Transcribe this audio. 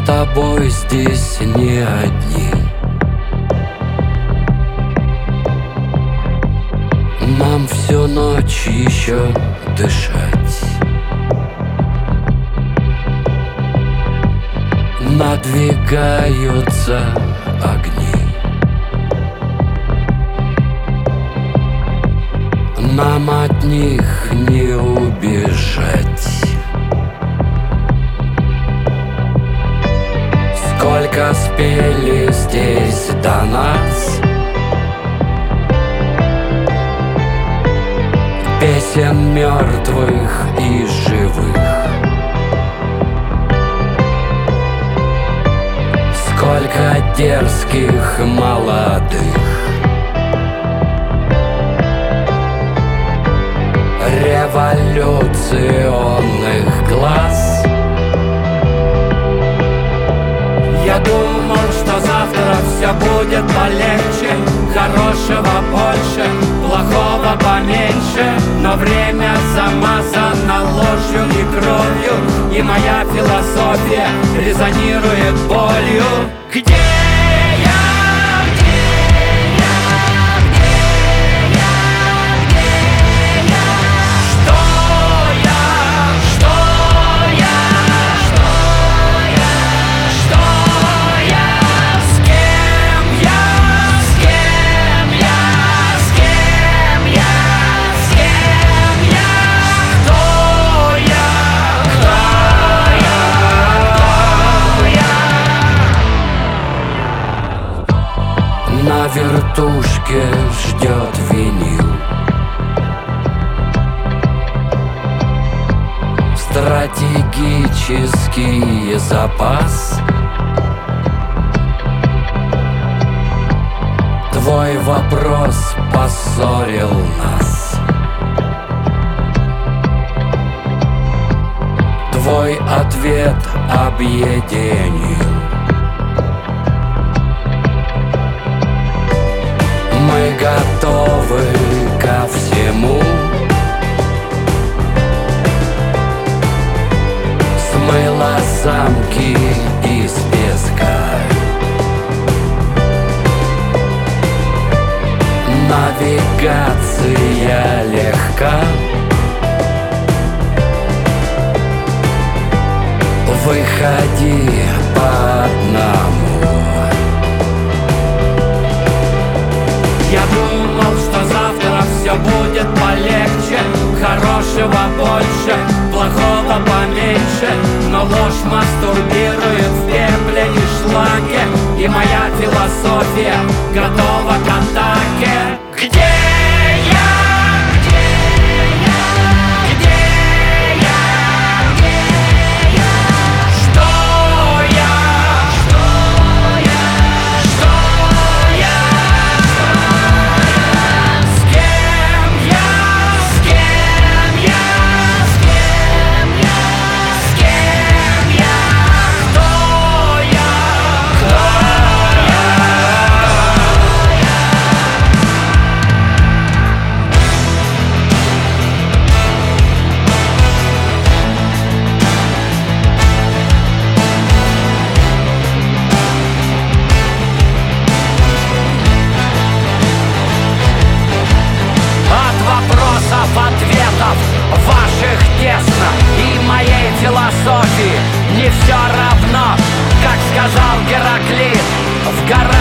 тобой здесь не одни. Нам всю ночь еще дышать. Надвигаются огни. Нам от них не убежать. Сколько спели здесь до нас песен мертвых и живых. Сколько дерзких молодых революционных глаз. Я думал, что завтра все будет полегче, хорошего больше, плохого поменьше. Но время замазано ложью и кровью, и моя философия резонирует болью. Где на вертушке ждет винил. Стратегический запас. Твой вопрос поссорил нас. Твой ответ объединил. Мы готовы ко всему. Смыло замки из песка. Навигация легка. Выходи по одному. я думал, что завтра все будет полегче, хорошего больше, плохого поменьше. Но ложь мастурбирует в пепле и шлаке, и моя философия готова к атаке. Где ответов ваших тесно, и моей философии не все равно, как сказал Гераклит, в горах